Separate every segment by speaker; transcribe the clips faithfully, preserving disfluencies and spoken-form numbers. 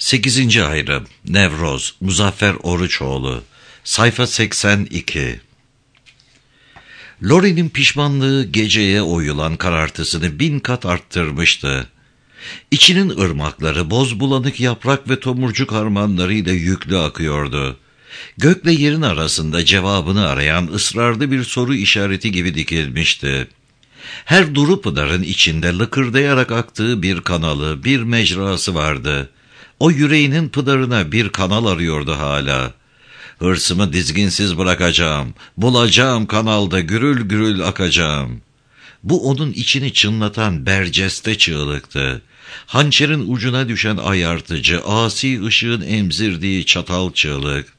Speaker 1: sekizinci ayrım Nevroz Muzaffer Oruçoğlu. Sayfa seksen iki. Lori'nin pişmanlığı geceye oyulan karartısını bin kat arttırmıştı. İçinin ırmakları boz bulanık yaprak ve tomurcuk harmanlarıyla yüklü akıyordu. Gökle yerin arasında cevabını arayan ısrarlı bir soru işareti gibi dikilmişti. Her duru pınarın içinde lıkırdayarak aktığı bir kanalı, bir mecrası vardı. O yüreğinin pınarına bir kanal arıyordu hala. Hırsımı dizginsiz bırakacağım, bulacağım kanalda gürül gürül akacağım. Bu onun içini çınlatan berceste çığlıktı. Hançerin ucuna düşen ayartıcı, asi ışığın emzirdiği çatal çığlık.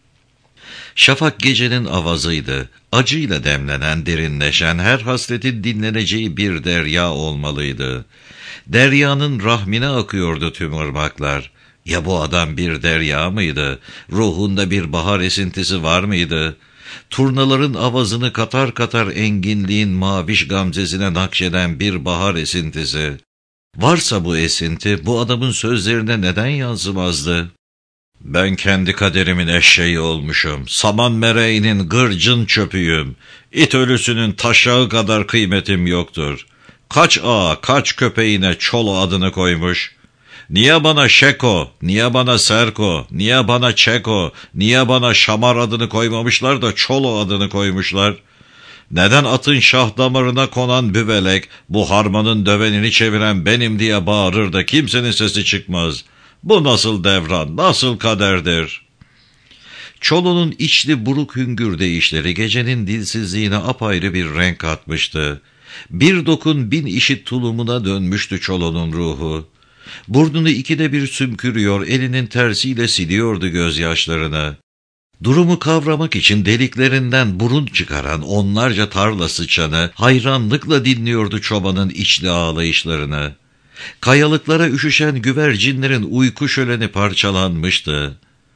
Speaker 1: Şafak gecenin avazıydı. Acıyla demlenen, derinleşen, her hasretin dinleneceği bir derya olmalıydı. Deryanın rahmine akıyordu tüm ırmaklar. Ya bu adam bir derya mıydı? Ruhunda bir bahar esintisi var mıydı? Turnaların avazını katar katar enginliğin maviş gamzesine nakşeden bir bahar esintisi. Varsa bu esinti, bu adamın sözlerine neden yansımazdı? Ben kendi kaderimin eşeği olmuşum. Saman mereğinin gırcın çöpüyüm. İt ölüsünün taşağı kadar kıymetim yoktur. Kaç ağa, kaç köpeğine Çolo adını koymuş. Niye bana Şeko, niye bana Serko, niye bana Çeko, niye bana Şamar adını koymamışlar da Çolo adını koymuşlar? Neden atın şah damarına konan büvelek, bu harmanın dövenini çeviren benim diye bağırır da kimsenin sesi çıkmaz? Bu nasıl devran, nasıl kaderdir? Çolo'nun içli buruk hüngür deyişleri gecenin dilsizliğine apayrı bir renk katmıştı. Bir dokun bin işit tulumuna dönmüştü Çolo'nun ruhu. Burnunu ikide bir sümkürüyor, elinin tersiyle siliyordu gözyaşlarını. Durumu kavramak için deliklerinden burun çıkaran onlarca tarla sıçanı hayranlıkla dinliyordu çobanın içli ağlayışlarını. Kayalıklara üşüşen güvercinlerin uyku şöleni parçalanmıştı.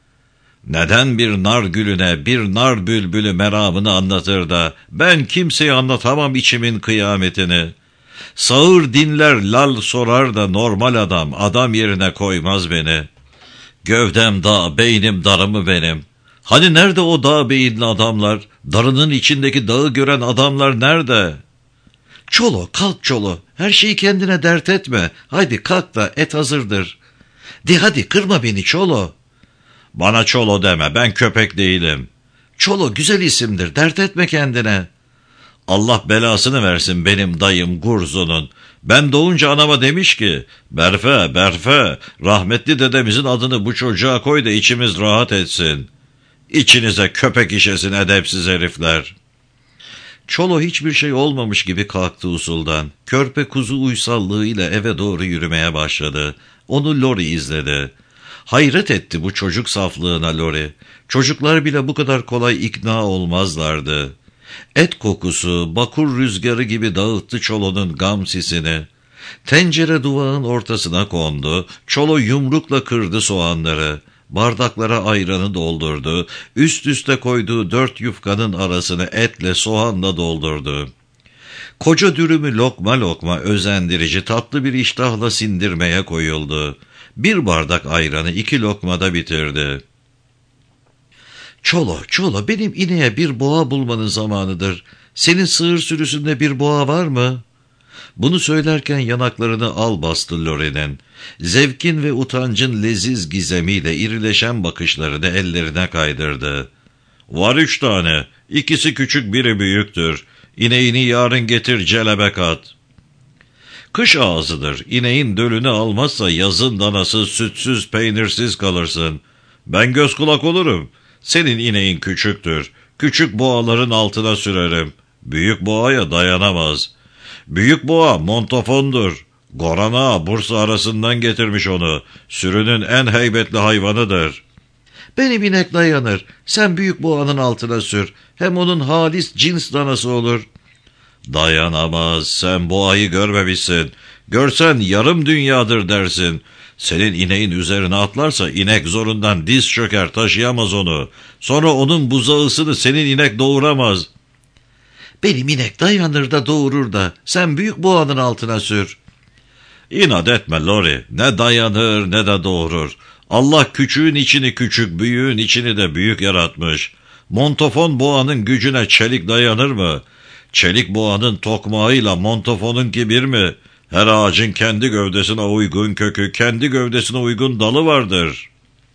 Speaker 1: Neden bir nar gülüne, bir nar bülbülü meramını anlatır da ben kimseye anlatamam içimin kıyametini? Sağır dinler lal sorar da normal adam, adam yerine koymaz beni. Gövdem dağ, beynim darımı benim. Hani nerede o dağ beyinli adamlar? Darının içindeki dağı gören adamlar nerede? Çolo, kalk Çolo, her şeyi kendine dert etme. Haydi kalk da et hazırdır. De hadi kırma beni Çolo. Bana Çolo deme, ben köpek değilim. Çolo güzel isimdir, dert etme kendine. Allah belasını versin benim dayım Gurzu'nun. Ben doğunca anama demiş ki, Berfe, Berfe, rahmetli dedemizin adını bu çocuğa koy da içimiz rahat etsin. İçinize köpek işesin edepsiz herifler. Çolo hiçbir şey olmamış gibi kalktı usuldan. Körpe kuzu uysallığıyla eve doğru yürümeye başladı. Onu Lori izledi. Hayret etti bu çocuk saflığına Lori. Çocuklar bile bu kadar kolay ikna olmazlardı. Et kokusu, bakur rüzgarı gibi dağıttı Çolo'nun gam sisini. Tencere duvağın ortasına kondu. Çolo yumrukla kırdı soğanları. Bardaklara ayranı doldurdu. Üst üste koyduğu dört yufkanın arasını etle soğanla doldurdu. Koca dürümü lokma lokma özendirici tatlı bir iştahla sindirmeye koyuldu. Bir bardak ayranı iki lokmada bitirdi. Çolo, Çolo, benim ineğe bir boğa bulmanın zamanıdır. Senin sığır sürüsünde bir boğa var mı? Bunu söylerken yanaklarını al bastı Lori'nin. Zevkin ve utancın leziz gizemiyle irileşen bakışlarını ellerine kaydırdı. Var üç tane. İkisi küçük, biri büyüktür. İneğini yarın getir celebe kat. Kış ağzıdır. İneğin dölünü almazsa yazın danası sütsüz, peynirsiz kalırsın. Ben göz kulak olurum. Senin ineğin küçüktür. Küçük boğaların altına sürerim. Büyük boğaya dayanamaz. Büyük boğa montofondur. Goran Ağa Bursa arasından getirmiş onu. Sürünün en heybetli hayvanıdır. Benim inek dayanır. Sen büyük boğanın altına sür. Hem onun halis cins danası olur. Dayanamaz. Sen boğayı görmemişsin. Görsen yarım dünyadır dersin. Senin ineğin üzerine atlarsa inek zorundan diz çöker, taşıyamaz onu. Sonra onun buzağısını senin inek doğuramaz. Benim inek dayanır da doğurur da sen büyük boğanın altına sür. İnat etme Lori, ne dayanır ne de doğurur. Allah küçüğün içini küçük, büyüğün içini de büyük yaratmış. Montafon boğanın gücüne çelik dayanır mı? Çelik boğanın tokmağıyla montafonunki bir mi? Her ağacın kendi gövdesine uygun kökü, kendi gövdesine uygun dalı vardır.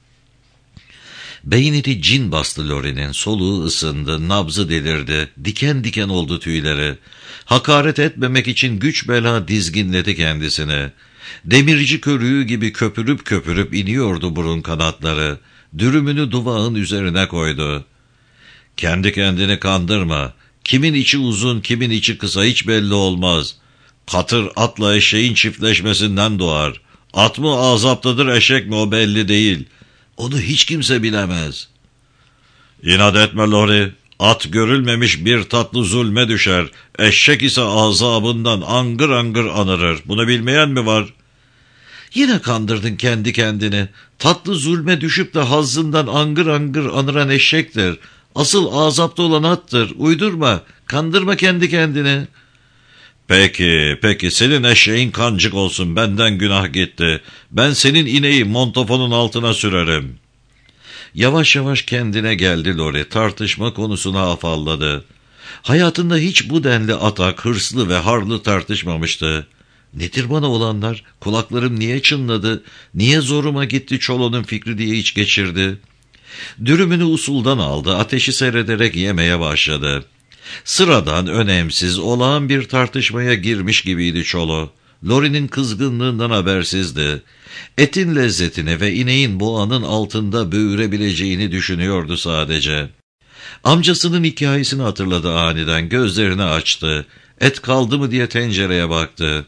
Speaker 1: Beynini cin bastı Lori'nin, soluğu ısındı, nabzı delirdi, diken diken oldu tüyleri. Hakaret etmemek için güç bela dizginledi kendisini. Demirci körüğü gibi köpürüp köpürüp iniyordu burun kanatları. Dürümünü duvağın üzerine koydu. Kendi kendini kandırma. Kimin içi uzun, kimin içi kısa hiç belli olmaz. Katır atla eşeğin çiftleşmesinden doğar. At mı azaptadır, eşek mi o belli değil. Onu hiç kimse bilemez. İnat etme Lori. At görülmemiş bir tatlı zulme düşer. Eşek ise azabından angır angır anırır. Bunu bilmeyen mi var? Yine kandırdın kendi kendini. Tatlı zulme düşüp de hazzından angır angır anıran eşektir. Asıl azapta olan attır. Uydurma, kandırma kendi kendini. Peki, peki senin eşeğin kancık olsun, benden günah gitti. Ben senin ineği montofonun altına sürerim. Yavaş yavaş kendine geldi Lori, tartışma konusuna afalladı. Hayatında hiç bu denli atak, hırslı ve harlı tartışmamıştı. Nedir bana olanlar? Kulaklarım niye çınladı? Niye zoruma gitti Çolo'nun fikri diye iç geçirdi. Dürümünü usuldan aldı, ateşi seyrederek yemeye başladı. Sıradan, önemsiz, olağan bir tartışmaya girmiş gibiydi Çolo. Lori'nin kızgınlığından habersizdi. Etin lezzetine ve ineğin boğanın altında böğürebileceğini düşünüyordu sadece. Amcasının hikayesini hatırladı aniden, gözlerini açtı. Et kaldı mı diye tencereye baktı.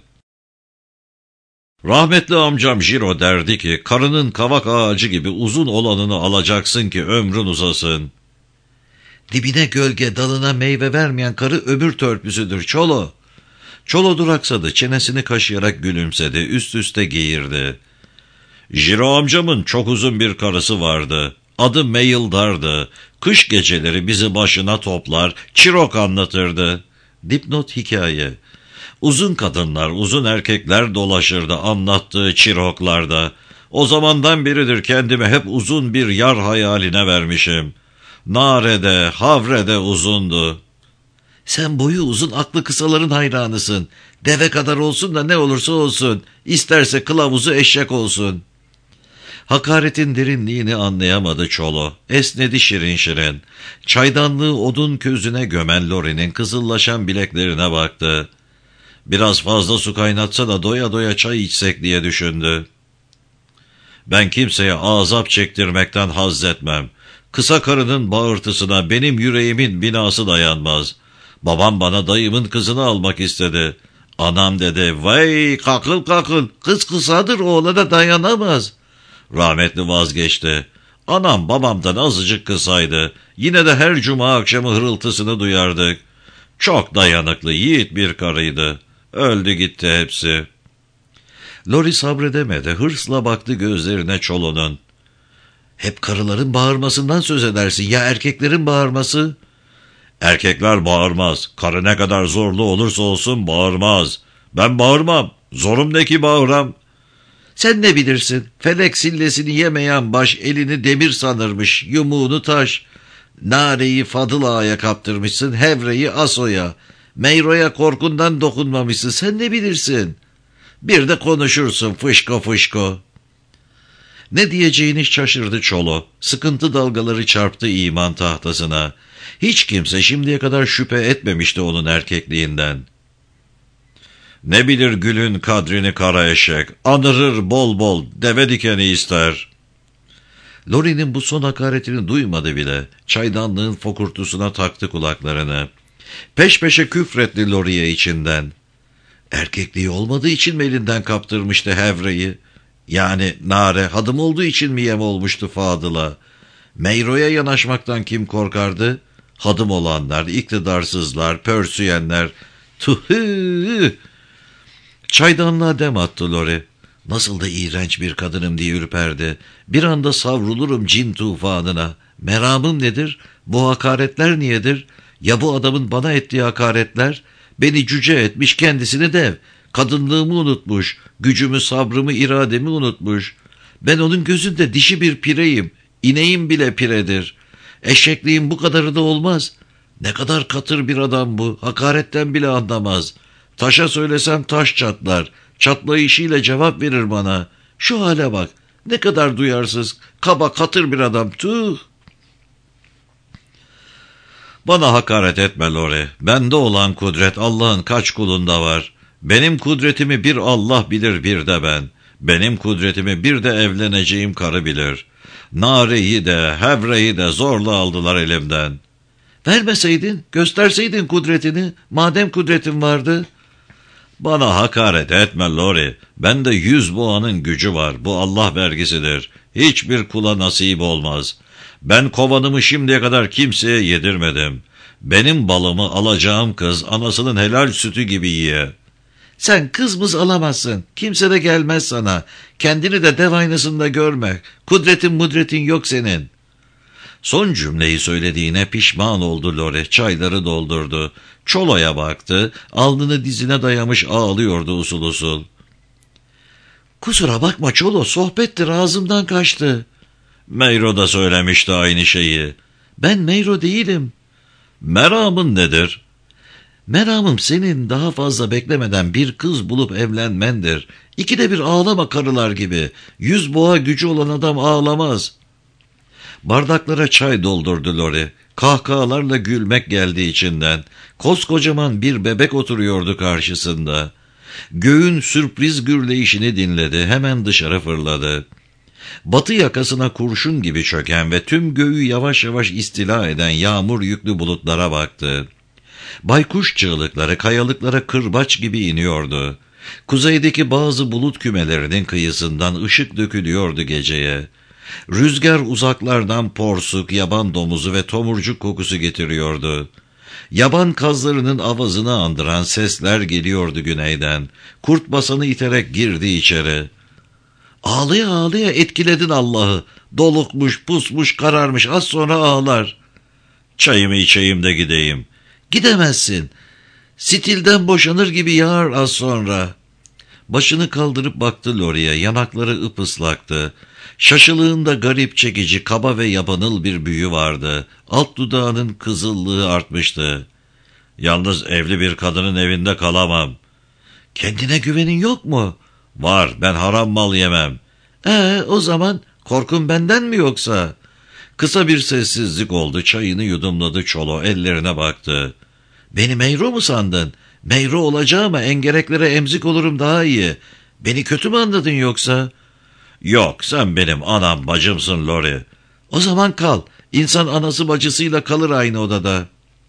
Speaker 1: Rahmetli amcam Jiro derdi ki, karının kavak ağacı gibi uzun olanını alacaksın ki ömrün uzasın. Dibine gölge, dalına meyve vermeyen karı ömür törpüsüdür Çolo. Çolo duraksadı, çenesini kaşıyarak gülümsedi, üst üste geğirdi. Jiro amcamın çok uzun bir karısı vardı. Adı Meyildar'dı. Kış geceleri bizi başına toplar, çirok anlatırdı. Dipnot hikaye. Uzun kadınlar, uzun erkekler dolaşırdı anlattığı çiroklarda. O zamandan beridir kendimi hep uzun bir yar hayaline vermişim. Narede, havrede uzundu. Sen boyu uzun, aklı kısaların hayranısın. Deve kadar olsun da ne olursa olsun. İsterse kılavuzu eşek olsun. Hakaretin derinliğini anlayamadı Çolo. Esnedi şirin şirin. Çaydanlığı odun közüne gömen Lori'nin kızıllaşan bileklerine baktı. Biraz fazla su kaynatsa da doya doya çay içsek diye düşündü. Ben kimseye azap çektirmekten haz etmem. Kısa karının bağırtısına benim yüreğimin binası dayanmaz. Babam bana dayımın kızını almak istedi. Anam dedi, vay kakıl kakıl, kız kısadır, oğlana dayanamaz. Rahmetli vazgeçti. Anam babamdan azıcık kısaydı. Yine de her cuma akşamı hırıltısını duyardık. Çok dayanıklı, yiğit bir karıydı. Öldü gitti hepsi. Lori sabredemedi, hırsla baktı gözlerine Çolo'nun. Hep karıların bağırmasından söz edersin, ya erkeklerin bağırması? Erkekler bağırmaz, karı ne kadar zorlu olursa olsun bağırmaz. Ben bağırmam, zorum ne ki bağıram? Sen ne bilirsin, felek sillesini yemeyen baş elini demir sanırmış, yumuğunu taş. Nareyi Fadıl Ağa'ya kaptırmışsın, Hevre'yi Aso'ya. Meyro'ya korkundan dokunmamışsın, sen ne bilirsin? Bir de konuşursun fışko fışko. Ne diyeceğini şaşırdı Çolo. Sıkıntı dalgaları çarptı iman tahtasına. Hiç kimse şimdiye kadar şüphe etmemişti onun erkekliğinden. Ne bilir gülün kadrini kara eşek, anırır bol bol, deve dikeni ister. Lori'nin bu son hakaretini duymadı bile. Çaydanlığın fokurtusuna taktı kulaklarını. Peş peşe küfretti Lori'ye içinden. Erkekliği olmadığı için mi elinden kaptırmıştı Hevre'yi? Yani Nare hadım olduğu için mi yem olmuştu Fadıl'a? Meyro'ya yanaşmaktan kim korkardı? Hadım olanlar, iktidarsızlar, pörsüyenler. Tühü! Çaydanlığa dem attı Lori. Nasıl da iğrenç bir kadınım diye ürperdi. Bir anda savrulurum cin tufanına. Meramım nedir? Bu hakaretler niyedir? Ya bu adamın bana ettiği hakaretler? Beni cüce etmiş, kendisini dev. Kadınlığımı unutmuş, gücümü, sabrımı, irademi unutmuş. Ben onun gözünde dişi bir pireyim. İneğim bile piredir. Eşekliğin bu kadarı da olmaz. Ne kadar katır bir adam bu. Hakaretten bile anlamaz. Taşa söylesem taş çatlar. Çatlayışıyla cevap verir bana. Şu hale bak. Ne kadar duyarsız, kaba katır bir adam. Tüh! Bana hakaret etme Lore. Bende olan kudret Allah'ın kaç kulunda var. Benim kudretimi bir Allah bilir, bir de ben. Benim kudretimi bir de evleneceğim karı bilir. Nare'yi de, Hevre'yi de zorla aldılar elimden. Vermeseydin, gösterseydin kudretini, madem kudretin vardı. Bana hakaret etme Lori. Bende yüz boğanın gücü var. Bu Allah vergisidir. Hiçbir kula nasip olmaz. Ben kovanımı şimdiye kadar kimseye yedirmedim. Benim balımı alacağım kız anasının helal sütü gibi yiye. Sen kız mız alamazsın. Kimse de gelmez sana. Kendini de dev aynasında görme. Kudretin mudretin yok senin. Son cümleyi söylediğine pişman oldu Lore. Çayları doldurdu. Çolo'ya baktı. Alnını dizine dayamış ağlıyordu usul usul. Kusura bakma Çolo, sohbettir, ağzımdan kaçtı. Meyro da söylemişti aynı şeyi. Ben Meyro değilim. Meramın nedir? Meramım senin daha fazla beklemeden bir kız bulup evlenmendir. İkide bir ağlama karılar gibi. Yüz boğa gücü olan adam ağlamaz. Bardaklara çay doldurdu Lori. Kahkahalarla gülmek geldi içinden. Koskocaman bir bebek oturuyordu karşısında. Göğün sürpriz gürleyişini dinledi. Hemen dışarı fırladı. Batı yakasına kurşun gibi çöken ve tüm göğü yavaş yavaş istila eden yağmur yüklü bulutlara baktı. Baykuş çığlıkları kayalıklara kırbaç gibi iniyordu. Kuzeydeki bazı bulut kümelerinin kıyısından ışık dökülüyordu geceye. Rüzgar uzaklardan porsuk, yaban domuzu ve tomurcuk kokusu getiriyordu. Yaban kazlarının avazını andıran sesler geliyordu güneyden. Kurt basanı iterek girdi içeri. Ağlaya ağlaya etkiledin Allah'ı. Dolukmuş, pusmuş, kararmış, az sonra ağlar. Çayımı içeyim de gideyim. Gidemezsin. Stilden boşanır gibi yağar az sonra. Başını kaldırıp baktı Lori'ye. Yanakları ıpıslaktı. Şaşılığında garip, çekici, kaba ve yabanıl bir büyü vardı. Alt dudağının kızıllığı artmıştı. Yalnız evli bir kadının evinde kalamam. Kendine güvenin yok mu? Var, ben haram mal yemem. Ee, o zaman korkun benden mi yoksa? Kısa bir sessizlik oldu. Çayını yudumladı Çolo, ellerine baktı. Beni Meyro mu sandın? Meyro olacağıma engereklere emzik olurum daha iyi. Beni kötü mü anladın yoksa? Yok, sen benim anam bacımsın Lori. O zaman kal. İnsan anası bacısıyla kalır aynı odada.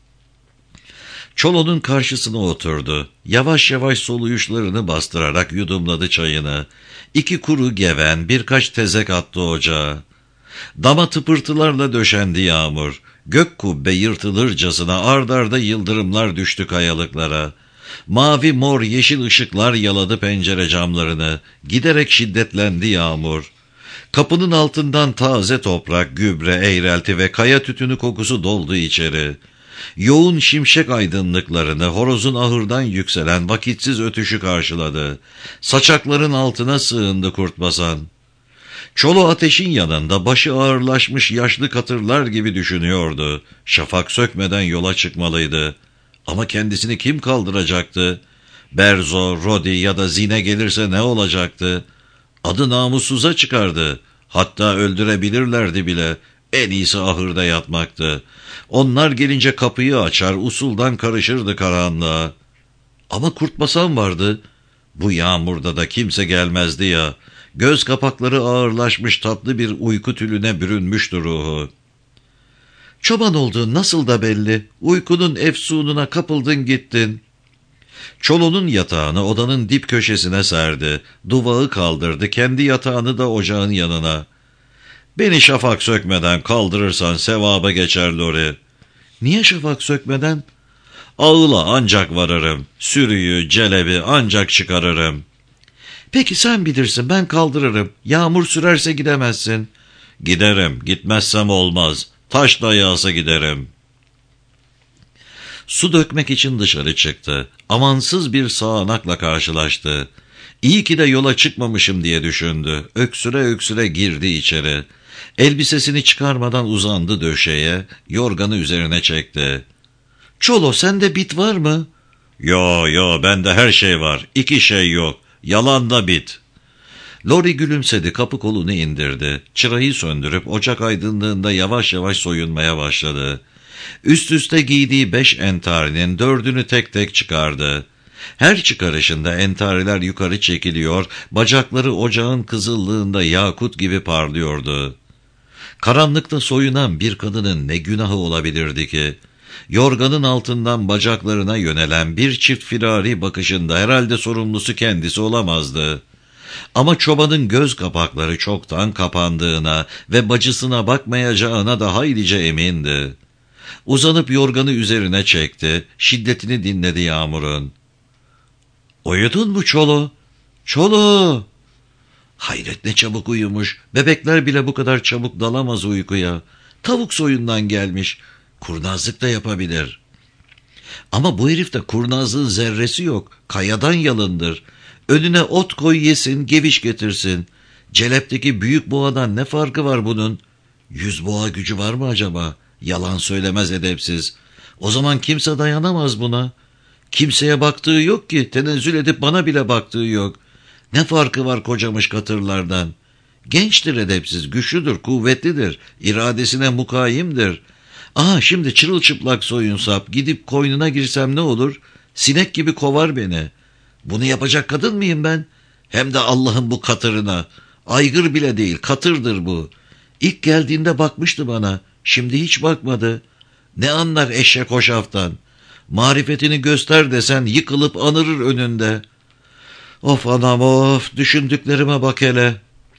Speaker 1: Çolo'nun karşısına oturdu. Yavaş yavaş soluyuşlarını bastırarak yudumladı çayını. İki kuru geven, birkaç tezek attı ocağa. Dama tıpırtılarla döşendi yağmur. Gök kubbe yırtılırcasına ard arda yıldırımlar düştü kayalıklara. Mavi, mor, yeşil ışıklar yaladı pencere camlarını. Giderek şiddetlendi yağmur. Kapının altından taze toprak, gübre, eğrelti ve kaya tütünü kokusu doldu içeri. Yoğun şimşek aydınlıklarını horozun ahırdan yükselen vakitsiz ötüşü karşıladı. Saçakların altına sığındı kurtbasan. Çolo ateşin yanında başı ağırlaşmış yaşlı katırlar gibi düşünüyordu. Şafak sökmeden yola çıkmalıydı. Ama kendisini kim kaldıracaktı? Berzo, Rodi ya da Zine gelirse ne olacaktı? Adı namussuza çıkardı. Hatta öldürebilirlerdi bile. En iyisi ahırda yatmaktı. Onlar gelince kapıyı açar, usuldan karışırdı karanlığa. Ama kurtbasan vardı. Bu yağmurda da kimse gelmezdi ya. Göz kapakları ağırlaşmış tatlı bir uyku tülüne bürünmüştü ruhu. Çoban olduğun nasıl da belli. Uykunun efsununa kapıldın gittin. Çolo'nun yatağını odanın dip köşesine serdi. Duvağı kaldırdı, kendi yatağını da ocağın yanına. Beni şafak sökmeden kaldırırsan sevaba geçer Lori. Niye şafak sökmeden? Ağıla ancak varırım. Sürüyü, celebi ancak çıkarırım. Peki sen bilirsin, ben kaldırırım. Yağmur sürerse gidemezsin. Giderim, gitmezsem olmaz. Taş da yağsa giderim. Su dökmek için dışarı çıktı. Amansız bir sağanakla karşılaştı. İyi ki de yola çıkmamışım diye düşündü. Öksüre öksüre girdi içeri. Elbisesini çıkarmadan uzandı döşeye, yorganı üzerine çekti. ''Çolo, sende bit var mı?'' ''Yo yo, bende her şey var. İki şey yok. Yalan da bit.'' Lori gülümsedi, kapı kolunu indirdi. Çırayı söndürüp ocak aydınlığında yavaş yavaş soyunmaya başladı. Üst üste giydiği beş entarinin dördünü tek tek çıkardı. Her çıkarışında entariler yukarı çekiliyor, bacakları ocağın kızıllığında yakut gibi parlıyordu. Karanlıkta soyunan bir kadının ne günahı olabilirdi ki? Yorganın altından bacaklarına yönelen bir çift firari bakışında herhalde sorumlusu kendisi olamazdı. Ama çobanın göz kapakları çoktan kapandığına ve bacısına bakmayacağına da haylice emindi. Uzanıp yorganı üzerine çekti, şiddetini dinledi yağmurun. ''Uyudun mu Çolo? Çolo!'' Hayret, ne çabuk uyumuş. Bebekler bile bu kadar çabuk dalamaz uykuya. Tavuk soyundan gelmiş. Kurnazlık da yapabilir. Ama bu herifte kurnazlığın zerresi yok. Kayadan yalındır. Önüne ot koy yesin, geviş getirsin. Celepteki büyük boğadan ne farkı var bunun? Yüz boğa gücü var mı acaba? Yalan söylemez edepsiz. O zaman kimse dayanamaz buna. Kimseye baktığı yok ki, tenezzül edip bana bile baktığı yok. Ne farkı var kocamış katırlardan? Gençtir edepsiz, güçlüdür, kuvvetlidir, iradesine mukayimdir. Aha, şimdi çırılçıplak soyunsap, gidip koynuna girsem ne olur? Sinek gibi kovar beni. Bunu yapacak kadın mıyım ben? Hem de Allah'ın bu katırına. Aygır bile değil, katırdır bu. İlk geldiğinde bakmıştı bana, şimdi hiç bakmadı. Ne anlar eşek hoşaftan? Marifetini göster desen yıkılıp anırır önünde. Of anam of, düşündüklerime bak hele.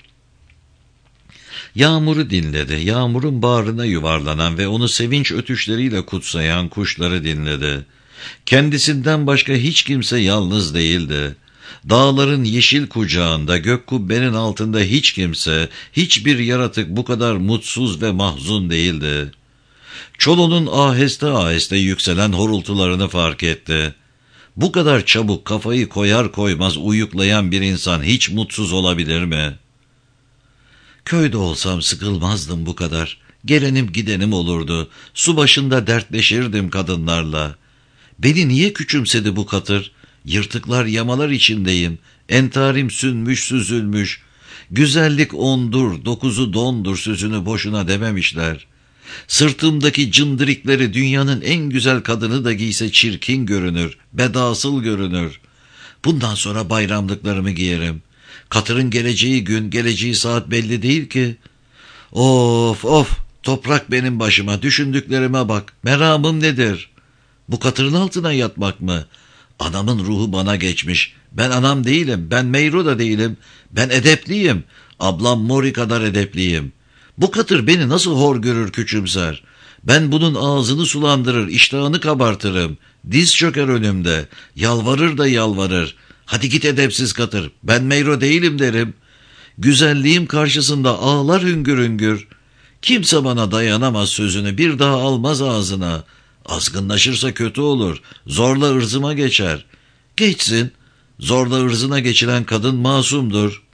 Speaker 1: Yağmuru dinledi. Yağmurun bağrına yuvarlanan ve onu sevinç ötüşleriyle kutsayan kuşları dinledi. Kendisinden başka hiç kimse yalnız değildi. Dağların yeşil kucağında, gök kubbenin altında hiç kimse, hiçbir yaratık bu kadar mutsuz ve mahzun değildi. Çolo'nun aheste aheste yükselen horultularını fark etti. Bu kadar çabuk kafayı koyar koymaz uyuklayan bir insan hiç mutsuz olabilir mi? Köyde olsam sıkılmazdım bu kadar. Gelenim gidenim olurdu. Su başında dertleşirdim kadınlarla. Beni niye küçümsedi bu katır? Yırtıklar yamalar içindeyim. Entarim sünmüş süzülmüş. Güzellik ondur, dokuzu dondur sözünü boşuna dememişler. Sırtımdaki cındırikleri dünyanın en güzel kadını da giyse çirkin görünür, bedasıl görünür. Bundan sonra bayramlıklarımı giyerim. Katırın geleceği gün, geleceği saat belli değil ki. Of of, toprak benim başıma, düşündüklerime bak. Meramım nedir? Bu katırın altına yatmak mı? Anamın ruhu bana geçmiş. Ben anam değilim, ben Meyro da değilim. Ben edepliyim. Ablam Mori kadar edepliyim. Bu katır beni nasıl hor görür, küçümser. Ben bunun ağzını sulandırır, iştahını kabartırım. Diz çöker önümde. Yalvarır da yalvarır. Hadi git edepsiz katır. Ben Meyro değilim derim. Güzelliğim karşısında ağlar hüngür hüngür. Kimse bana dayanamaz sözünü bir daha almaz ağzına. Azgınlaşırsa kötü olur. Zorla ırzıma geçer. Geçsin. Zorla ırzına geçilen kadın masumdur.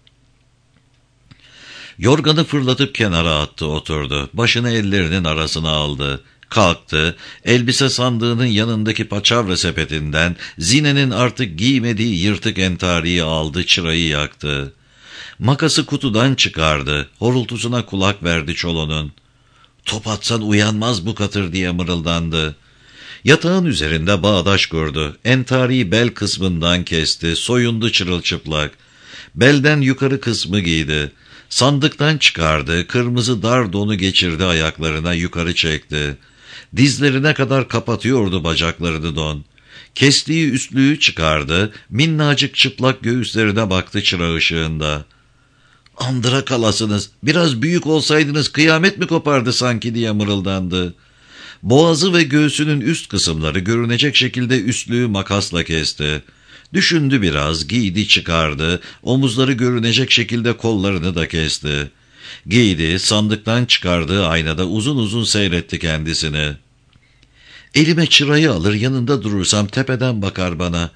Speaker 1: Yorganı fırlatıp kenara attı, oturdu. Başını ellerinin arasına aldı. Kalktı, elbise sandığının yanındaki paçavra sepetinden Zine'nin artık giymediği yırtık entariyi aldı, çırayı yaktı. Makası kutudan çıkardı, horultusuna kulak verdi Çolo'nun. Top atsan uyanmaz bu katır diye mırıldandı. Yatağın üzerinde bağdaş kurdu, entariyi bel kısmından kesti, soyundu çırılçıplak. Belden yukarı kısmı giydi. Sandıktan çıkardı, kırmızı dar donu geçirdi ayaklarına, yukarı çekti. Dizlerine kadar kapatıyordu bacaklarını don. Kestiği üstlüğü çıkardı, minnacık çıplak göğüslerine baktı çıra ışığında. ''Andıra kalasınız, biraz büyük olsaydınız kıyamet mi kopardı sanki?'' diye mırıldandı. Boğazı ve göğsünün üst kısımları görünecek şekilde üstlüğü makasla kesti. Düşündü biraz, giydi çıkardı, omuzları görünecek şekilde kollarını da kesti. Giydi, sandıktan çıkardığı aynada uzun uzun seyretti kendisini. ''Elime çırayı alır yanında durursam tepeden bakar bana.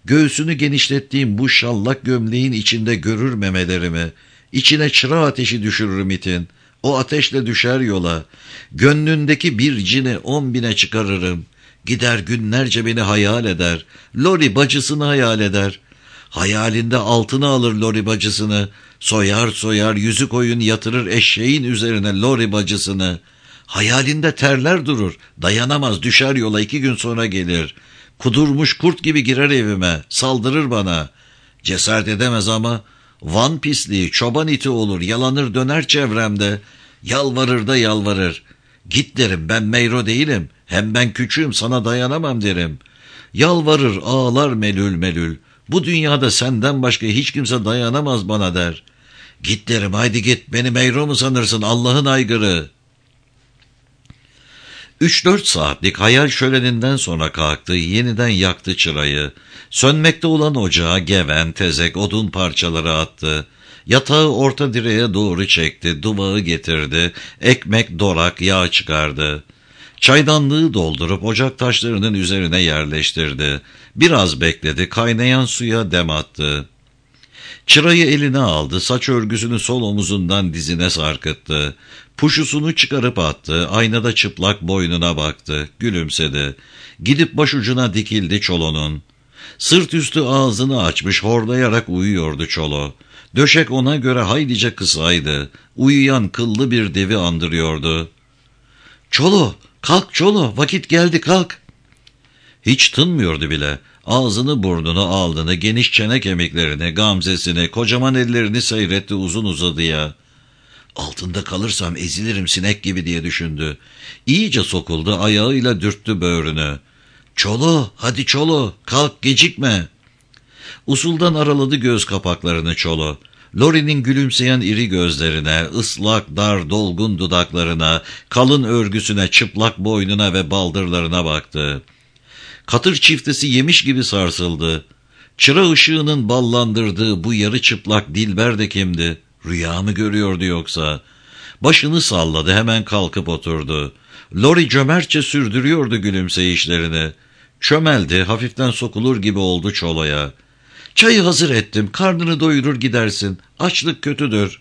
Speaker 1: Göğsünü genişlettiğim bu şallak gömleğin içinde görür memelerimi. İçine çıra ateşi düşürürüm itin. O ateşle düşer yola. Gönlündeki bir cini on bine çıkarırım. Gider günlerce beni hayal eder. Lori bacısını hayal eder. Hayalinde altına alır Lori bacısını. Soyar soyar yüzük oyun yatırır eşeğin üzerine Lori bacısını. Hayalinde terler durur. Dayanamaz düşer yola, iki gün sonra gelir. Kudurmuş kurt gibi girer evime. Saldırır bana. Cesaret edemez ama Van pisliği, çoban iti olur. Yalanır döner çevremde. Yalvarır da yalvarır. Git derim, ben meyro değilim. Hem ben küçüğüm, sana dayanamam derim. Yalvarır ağlar melül melül. Bu dünyada senden başka hiç kimse dayanamaz bana der. Git derim, haydi git, beni meyro mu sanırsın Allah'ın aygırı. Üç dört saatlik hayal şöleninden sonra kalktı, yeniden yaktı çırayı. Sönmekte olan ocağa geven, tezek, odun parçaları attı. Yatağı orta direğe doğru çekti, duvağı getirdi, ekmek, dorak, yağ çıkardı. Çaydanlığı doldurup ocak taşlarının üzerine yerleştirdi. Biraz bekledi, kaynayan suya dem attı. Çırayı eline aldı, saç örgüsünü sol omuzundan dizine sarkıttı. Puşusunu çıkarıp attı, aynada çıplak boynuna baktı, gülümsedi. Gidip başucuna dikildi Çolo'nun. Sırt üstü ağzını açmış, horlayarak uyuyordu Çolo. Döşek ona göre haylice kısaydı. Uyuyan kıllı bir devi andırıyordu. ''Çolo, kalk Çolo, vakit geldi, kalk.'' Hiç tınmıyordu bile. Ağzını, burnunu, alnını, geniş çene kemiklerini, gamzesini, kocaman ellerini seyretti uzun uzadıya. Altında kalırsam ezilirim sinek gibi diye düşündü. İyice sokuldu, ayağıyla dürttü böğrünü. ''Çolo, hadi Çolo, kalk, gecikme.'' Usuldan araladı göz kapaklarını Çolo. Lori'nin gülümseyen iri gözlerine, ıslak, dar, dolgun dudaklarına, kalın örgüsüne, çıplak boynuna ve baldırlarına baktı. Katır çiftesi yemiş gibi sarsıldı. Çıra ışığının ballandırdığı bu yarı çıplak Dilber de kimdi? Rüya mı görüyordu yoksa? Başını salladı, hemen kalkıp oturdu. Lori cömertçe sürdürüyordu gülümseyişlerini. Çömeldi, hafiften sokulur gibi oldu Çolo'ya. ''Çayı hazır ettim, karnını doyurur gidersin. Açlık kötüdür.''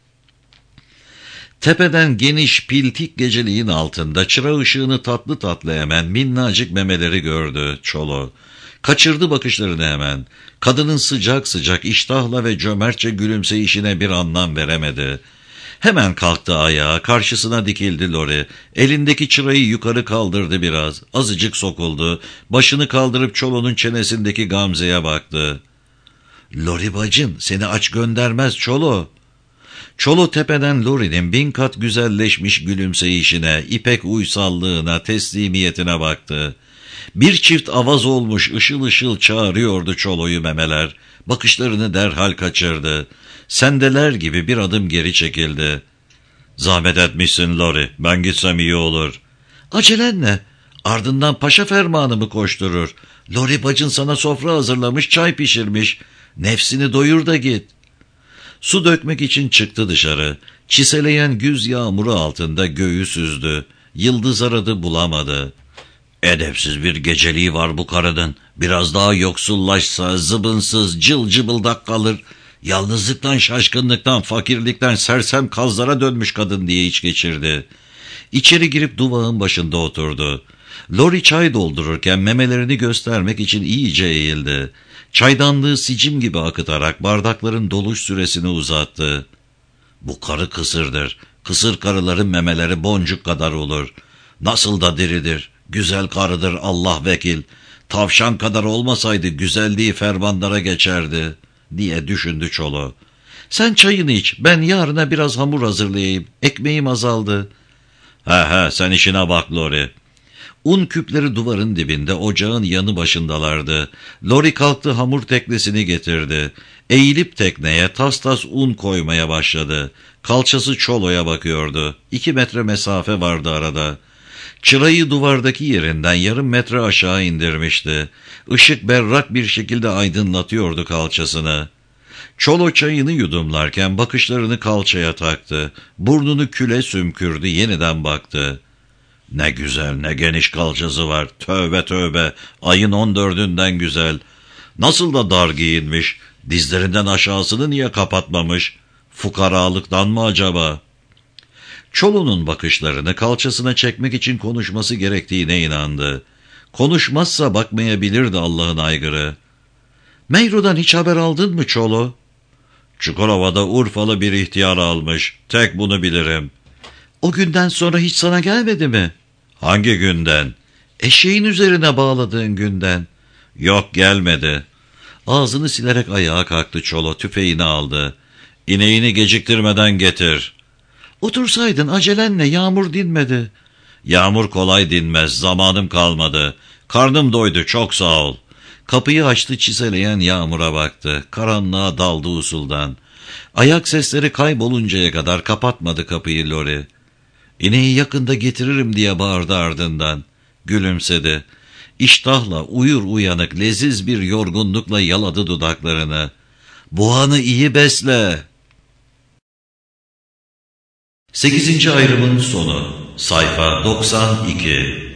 Speaker 1: Tepeden geniş piltik geceliğin altında çıra ışığını tatlı tatlı emen minnacık memeleri gördü Çolo. Kaçırdı bakışlarını hemen. Kadının sıcak sıcak iştahla ve cömertçe gülümseyişine bir anlam veremedi. Hemen kalktı ayağa, karşısına dikildi Lori. Elindeki çırayı yukarı kaldırdı biraz. Azıcık sokuldu. Başını kaldırıp Çolo'nun çenesindeki Gamze'ye baktı. ''Lori bacın, seni aç göndermez Çolo.'' Çolo tepeden Lori'nin bin kat güzelleşmiş gülümseyişine, ipek uysallığına, teslimiyetine baktı. Bir çift avaz olmuş ışıl ışıl çağırıyordu Çolo'yu memeler. Bakışlarını derhal kaçırdı. Sendeler gibi bir adım geri çekildi. ''Zahmet etmişsin Lori, ben gitsem iyi olur.'' ''Acelen ne? Ardından paşa fermanı mı koşturur? Lori bacın sana sofra hazırlamış, çay pişirmiş. Nefsini doyur da git.'' Su dökmek için çıktı dışarı. Çiseleyen güz yağmuru altında göğü süzdü. Yıldız aradı, bulamadı. ''Edepsiz bir geceliği var bu karının. Biraz daha yoksullaşsa zıbınsız, cıl cıbıldak kalır. Yalnızlıktan, şaşkınlıktan, fakirlikten sersem kazlara dönmüş kadın.'' diye iç geçirdi. İçeri girip duvağın başında oturdu. Lori çay doldururken memelerini göstermek için iyice eğildi. Çaydanlığı sicim gibi akıtarak bardakların doluş süresini uzattı. ''Bu karı kısırdır. Kısır karıların memeleri boncuk kadar olur. Nasıl da diridir. Güzel karıdır Allah vekil. Tavşan kadar olmasaydı güzelliği fermanlara geçerdi.'' diye düşündü Çolo. ''Sen çayını iç, ben yarına biraz hamur hazırlayayım. Ekmeğim azaldı.'' ''He he, sen işine bak Lori.'' Un küpleri duvarın dibinde, ocağın yanı başındalardı. Lori kalktı, hamur teknesini getirdi. Eğilip tekneye tas tas un koymaya başladı. Kalçası Çolo'ya bakıyordu. İki metre mesafe vardı arada. Çırayı duvardaki yerinden yarım metre aşağı indirmişti. Işık berrak bir şekilde aydınlatıyordu kalçasını. Çolo çayını yudumlarken bakışlarını kalçaya taktı. Burnunu küle sümkürdü, yeniden baktı. ''Ne güzel, ne geniş kalçası var. Tövbe tövbe, ayın on dördünden güzel. Nasıl da dar giyinmiş, dizlerinden aşağısını niye kapatmamış? Fukaralıktan mı acaba? Çolu'nun bakışlarını kalçasına çekmek için konuşması gerektiğine inandı. Konuşmazsa bakmayabilirdi Allah'ın aygırı. Meyru'dan hiç haber aldın mı Çolu? Çukurova'da Urfalı bir ihtiyar almış. Tek bunu bilirim. O günden sonra hiç sana gelmedi mi? Hangi günden? Eşeğin üzerine bağladığın günden. Yok, gelmedi. Ağzını silerek ayağa kalktı Çolo, tüfeğini aldı. İneğini geciktirmeden getir. Otursaydın, acelenle, yağmur dinmedi. Yağmur kolay dinmez, zamanım kalmadı. Karnım doydu, çok sağ ol. Kapıyı açtı, çiseleyen yağmura baktı. Karanlığa daldı usuldan. Ayak sesleri kayboluncaya kadar kapatmadı kapıyı Lori. İneği yakında getiririm diye bağırdı ardından. Gülümsedi. İştahla, uyur uyanık, leziz bir yorgunlukla yaladı dudaklarını. Boğanı iyi besle. Sekizinci ayrımın sonu. Sayfa doksan iki.